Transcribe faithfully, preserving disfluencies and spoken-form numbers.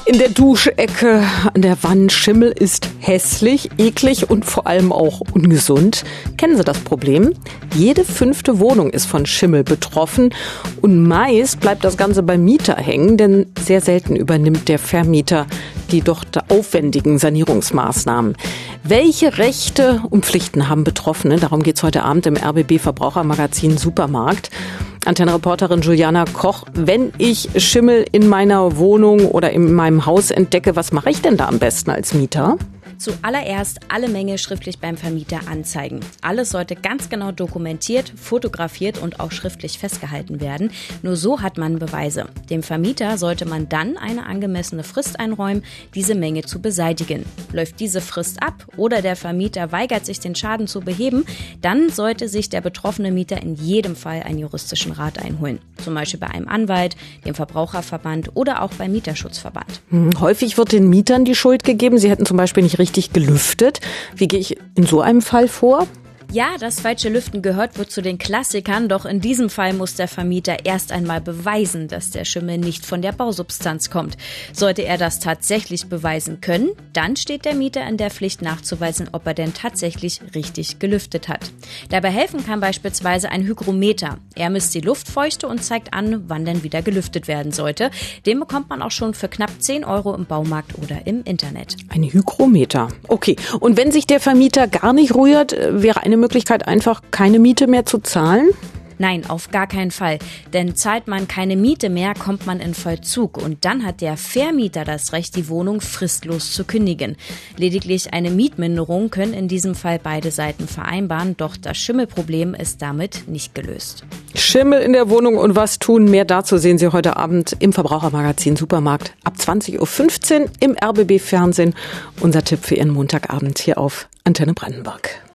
In der Duschecke, an der Wand, Schimmel ist hässlich, eklig und vor allem auch ungesund. Kennen Sie das Problem? Jede fünfte Wohnung ist von Schimmel betroffen und meist bleibt das Ganze beim Mieter hängen, denn sehr selten übernimmt der Vermieter die doch aufwendigen Sanierungsmaßnahmen. Welche Rechte und Pflichten haben Betroffene? Darum geht's heute Abend im R B B Verbrauchermagazin Supermarkt. Antenne-Reporterin Juliana Koch, wenn ich Schimmel in meiner Wohnung oder in meinem Haus entdecke, was mache ich denn da am besten als Mieter? Zuallererst alle Mängel schriftlich beim Vermieter anzeigen. Alles sollte ganz genau dokumentiert, fotografiert und auch schriftlich festgehalten werden. Nur so hat man Beweise. Dem Vermieter sollte man dann eine angemessene Frist einräumen, diese Mängel zu beseitigen. Läuft diese Frist ab oder der Vermieter weigert sich, den Schaden zu beheben, dann sollte sich der betroffene Mieter in jedem Fall einen juristischen Rat einholen. Zum Beispiel bei einem Anwalt, dem Verbraucherverband oder auch beim Mieterschutzverband. Hm, häufig wird den Mietern die Schuld gegeben. Sie hätten zum Beispiel nicht richtig gelüftet. Wie gehe ich in so einem Fall vor? Ja, das falsche Lüften gehört wohl zu den Klassikern, doch in diesem Fall muss der Vermieter erst einmal beweisen, dass der Schimmel nicht von der Bausubstanz kommt. Sollte er das tatsächlich beweisen können, dann steht der Mieter in der Pflicht nachzuweisen, ob er denn tatsächlich richtig gelüftet hat. Dabei helfen kann beispielsweise ein Hygrometer. Er misst die Luftfeuchte und zeigt an, wann denn wieder gelüftet werden sollte. Den bekommt man auch schon für knapp zehn Euro im Baumarkt oder im Internet. Ein Hygrometer. Okay. Und wenn sich der Vermieter gar nicht rührt, wäre eine Möglichkeit, einfach keine Miete mehr zu zahlen? Nein, auf gar keinen Fall. Denn zahlt man keine Miete mehr, kommt man in Vollzug. Und dann hat der Vermieter das Recht, die Wohnung fristlos zu kündigen. Lediglich eine Mietminderung können in diesem Fall beide Seiten vereinbaren. Doch das Schimmelproblem ist damit nicht gelöst. Schimmel in der Wohnung und was tun? Mehr dazu sehen Sie heute Abend im Verbrauchermagazin Supermarkt ab zwanzig Uhr fünfzehn im R B B Fernsehen. Unser Tipp für Ihren Montagabend hier auf Antenne Brandenburg.